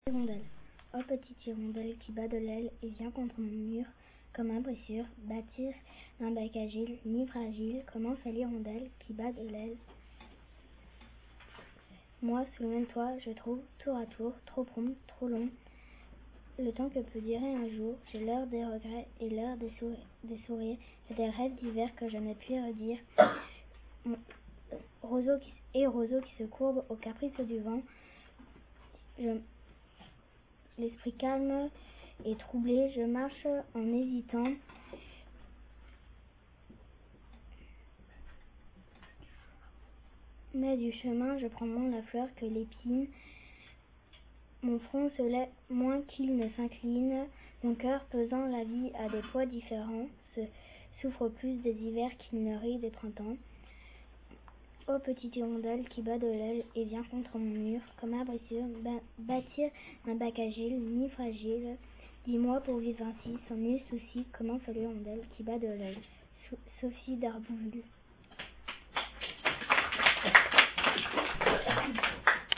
Hirondelle. Oh petite hirondelle qui bat de l'aile et vient contre mon mur, comme un brisure, bâtir d'un bec agile, ni fragile, comment fait l'hirondelle qui bat de l'aile. Moi, sous le même toit, je trouve, tour à tour, trop prompt, trop long, le temps que peut durer un jour. J'ai l'heure des regrets et l'heure des sourires et des rêves d'hiver que je ne puis redire. Roseau qui se courbe au caprice du vent, l'esprit calme et troublé, je marche en hésitant. Mais du chemin, je prends moins la fleur que l'épine. Mon front se lève moins qu'il ne s'incline. Mon cœur, pesant la vie à des poids différents, souffre plus des hivers qu'il ne rit des printemps. Ô petite hirondelle qui bat de l'aile et vient contre mon mur, comme un brisure, bâtir un bac agile, ni fragile. Dis-moi pour vivre ainsi, sans nul souci, comment fait l'hirondelle qui bat de l'aile. Sophie d'Arbouville.